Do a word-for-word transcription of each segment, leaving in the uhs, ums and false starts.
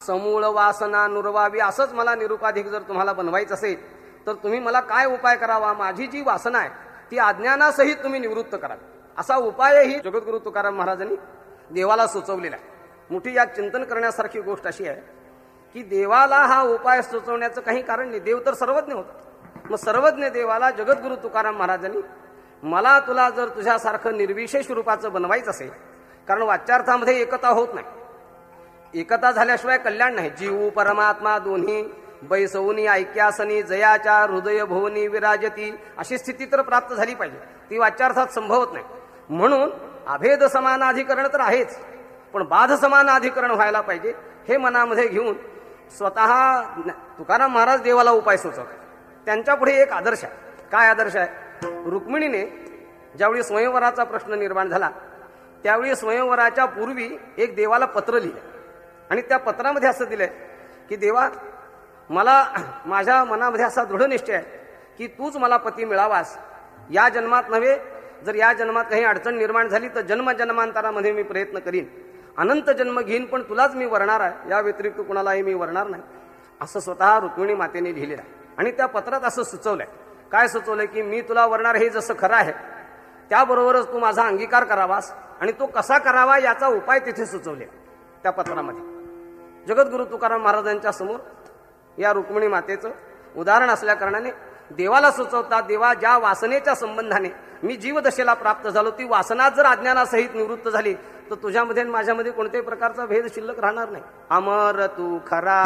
समूळ वासना नुरवावी असंच मला निरुपाधिक जर तुम्हाला बनवायचं असेल तर तुम्ही मला काय उपाय करावा, माझी जी वासना आहे ती अज्ञानासहित तुम्ही निवृत्त करावी, असा उपायही जगद्गुरु तुकाराम महाराजांनी देवाला सुचवलेला आहे. मोठी यात चिंतन करण्यासारखी गोष्ट अशी आहे की देवाला हा उपाय सुचवण्याचं काही कारण नाही, देव तर सर्वज्ञ होता. मग सर्वज्ञ देवाला जगद्गुरु तुकाराम महाराजांनी मला तुला जर तुझ्यासारखं निर्विशेष रूपाचं बनवायचं असेल, कारण वाच्यार्थामध्ये एकता होत नाही, एकता झाल्याशिवाय कल्याण नाही. जीव परमात्मा दोन्ही बैसवनी ऐक्यासनी जयाच्या हृदय भुवनी विराजती अशी स्थिती तर प्राप्त झाली पाहिजे, ती वाच्यार्थात संभवत नाही. म्हणून अभेद समानाधिकरण तर आहेच, पण बाध समानाधिकरण व्हायला पाहिजे हे मनामध्ये घेऊन स्वतः तुकाराम महाराज देवाला उपाय सुचवतात. त्यांच्यापुढे एक आदर्श आहे. काय आदर्श आहे? रुक्मिणीने ज्यावेळी स्वयंवराचा प्रश्न निर्माण झाला त्यावेळी स्वयंवराच्या पूर्वी एक देवाला पत्र लिहिलं आणि त्या पत्रामध्ये असं दिलंय की देवा, मला माझ्या मनामध्ये असा दृढ निश्चय आहे की तूच मला पती मिळावास, या जन्मात नव्हे, जर या जन्मात काही अडचण निर्माण झाली तर जन्म जन्मांतरामध्ये मी प्रयत्न करीन, अनंत जन्म घेईन, पण तुलाच मी वरणार आहे, या व्यतिरिक्त कुणालाही मी वरणार नाही, असं स्वतः रुक्मिणी मातेने लिहिलेलं आहे. आणि त्या पत्रात असं सुचवलंय, काय सुचवलंय की मी तुला वरणार हे जसं खरं आहे त्याबरोबरच तू माझा अंगीकार करावास, आणि तो कसा करावा याचा उपाय तिथे सुचवले त्या पत्रामध्ये. जगद्गुरु तुकाराम महाराजांच्या समोर या रुक्मिणी मातेचं उदाहरण असल्या कारणाने देवाला सुचवतात, देवा, ज्या वासनेच्या संबंधाने मी जीवदशेला प्राप्त झालो ती वासना जर अज्ञानासहित निवृत्त झाली तर तुझ्यामध्ये आणि माझ्यामध्ये कोणत्याही प्रकारचा भेद शिल्लक राहणार नाही. अमर तू खरा,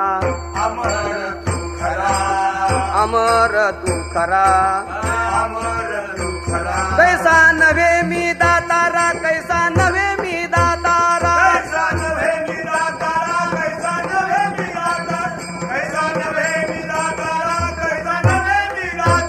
अमर तू खरा, अमर तू खरा, अमर तू खरा. कैसा नव्हे मी दातारा, कैसा नव्हे मी दातारा, कैसा नव्हे मी दातारा, कैसा नव्हे मी दातारा, कैसा नव्हे मी दातारा, कैसा नव्हे मी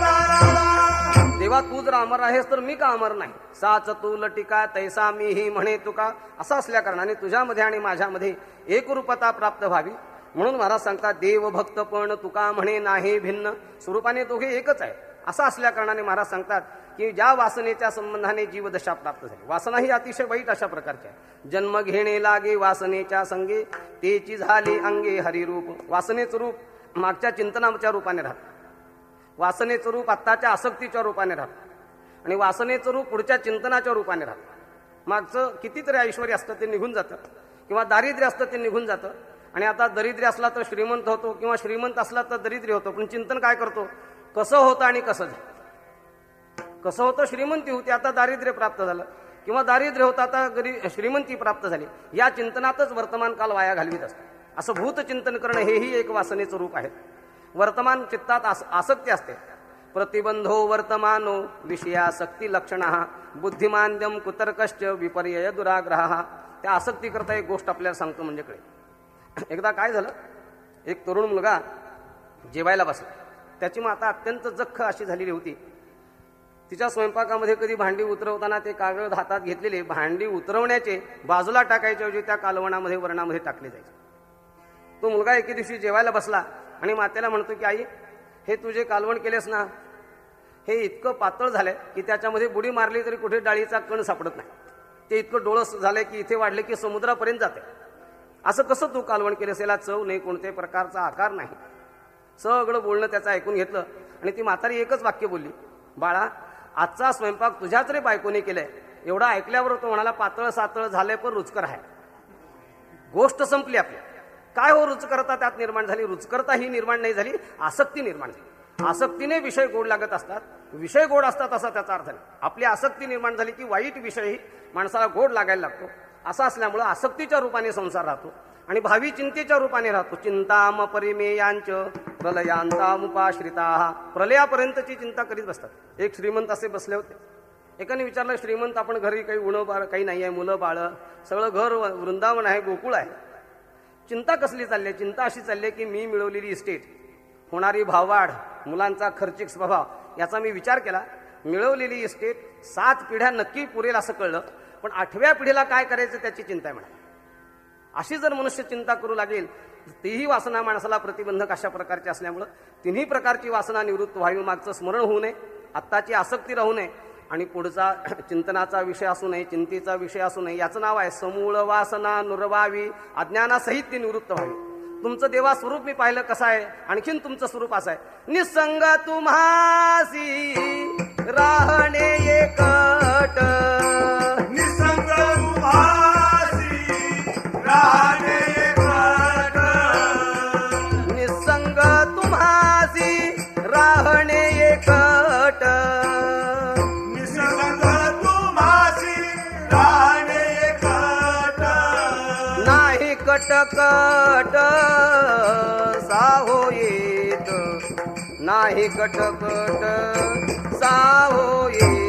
दातारा. देवा, तू जर अमर आहेस तर मी का अमर नाही? साच तू लटिका तैसा मी ही म्हणे तुका. असं असल्या कारणाने तुझ्यामध्ये आणि माझ्यामध्ये एकरूपता प्राप्त व्हावी म्हणून महाराज सांगतात, देव भक्त पण तुका म्हणे नाही भिन्न, स्वरूपाने दोघे एकच आहे. असं असल्या कारणाने महाराज सांगतात की ज्या वासनेच्या संबंधाने जीवदशा प्राप्त झाली, वासना ही अतिशय वाईट अशा प्रकारची आहे. जन्म घेणे लागे वासनेच्या संगे, तेची झाले अंगे हरिरूप. वासनेचं रूप मागच्या चिंतनाच्या रूपाने राहतं, वासनेचं रूप आत्ताच्या आसक्तीच्या रूपाने राहतं, आणि वासनेचं रूप पुढच्या चिंतनाच्या रूपाने राहतं. मागचं कितीतरी ऐश्वर असतं ते निघून जातं, किंवा दारिद्र्य असतं ते निघून जातं, आणि आता दरिद्र्य असला तर श्रीमंत होतो, किंवा श्रीमंत असला तर दरिद्र्य होतो. पण चिंतन काय करतो? कसं होतं आणि कसं झालं. कसं होतं? श्रीमंती होती, आता दारिद्र्य प्राप्त झालं, किंवा दारिद्र्य होतं, आता गरी श्रीमंती प्राप्त झाली. या चिंतनातच वर्तमान काल वाया घालवीत असतं. असं भूत चिंतन करणं हेही एक वासनेचं रूप आहे. वर्तमान चित्तात आस आसक्ती असते. प्रतिबंधो वर्तमानो विषयासक्ती लक्षण बुद्धिमांद्यम कुतर्कश्च विपर्यय दुराग्रह. त्या आसक्ती करता एक गोष्ट आपल्याला सांगतो म्हणजे कळे. एकदा काय झालं, एक तरुण मुलगा जेवायला बसला. त्याची माता अत्यंत जख्ख अशी झालेली होती. तिच्या स्वयंपाकामध्ये कधी भांडी उतरवताना ते कागद हातात घेतलेले भांडी उतरवण्याचे बाजूला टाकायच्या ऐवजी त्या कालवणामध्ये वरणामध्ये टाकले जायचे. तो मुलगा एके दिवशी जेवायला बसला आणि मातेला म्हणतो की आई, हे तुझे कालवण केलेस ना, हे इतकं पातळ झालंय की त्याच्यामध्ये बुडी मारली तरी कुठे डाळीचा कण सापडत नाही. ते इतकं डोळस झालंय की इथे वाढले की समुद्रापर्यंत जाते. असं कसं तू कालवण केलेस? याला चव नाही, कोणत्याही प्रकारचा आकार नाही. सगळं बोलणं त्याचं ऐकून घेतलं आणि ती म्हातारी एकच वाक्य बोलली, बाळा, आजचा स्वयंपाक तुझ्याच रे बायकोने केलाय. एवढा ऐकल्यावर तो म्हणाला, पातळ सातळ झालंय पण रुचकर आहे. गोष्ट संपली आपली. काय हो रुचकरता त्यात निर्माण झाली? रुचकरता ही निर्माण नाही झाली, आसक्ती निर्माण झाली. आसक्तीने विषय गोड लागत असतात, विषय गोड असतात असा त्याचा अर्थ नाही. आपली आसक्ती निर्माण झाली की वाईट विषयही माणसाला गोड लागायला लागतो. असं असल्यामुळं आसक्तीच्या रूपाने संसार राहतो आणि भावी चिंतेच्या रूपाने राहतो. चिंताम परिमेयांच प्रलयांतामुपाश्रिता. प्रलयापर्यंतची चिंता करीत बसतात. एक श्रीमंत असे बसले होते. एकाने विचारलं, श्रीमंत, आपण घरी काही उणं बाळ काही नाही आहे, मुलं बाळ सगळं घर वृंदावन आहे, गोकुळ आहे, चिंता कसली चालली आहे? चिंता अशी चालली आहे की मी मिळवलेली इस्टेट, होणारी भाववाढ, मुलांचा खर्चिक स्वभाव याचा मी विचार केला. मिळवलेली इस्टेट सात पिढ्या नक्की पुरेल असं कळलं, पण आठव्या पिढीला काय करायचं त्याची चिंता आहे म्हणा. अशी जर मनुष्य चिंता करू लागेल, तीही वासना माणसाला प्रतिबंधक अशा प्रकारची असल्यामुळं तिन्ही प्रकारची वासना निवृत्त व्हावी. मागचं स्मरण होऊ नये, आत्ताची आसक्ती राहू नये, आणि पुढचा चिंतनाचा विषय असू नये, चिंतेचा विषय असू नये. याचं नाव आहे समूळ वासना नुरवावी, अज्ञानासहित ती निवृत्त व्हावी. तुमचं देवा स्वरूप मी पाहिलं कसं आहे. आणखीन तुमचं स्वरूप असं आहे, निसंग तुम्हासी राहणे एकट, निसंग तुम्हासी राहणे एकट, निसंग तुम्हासी राहणे एकट, निसंग तुम्हासी राहणे एकट, नाही कटकट साहो येत, नाही कटकट साहो येत.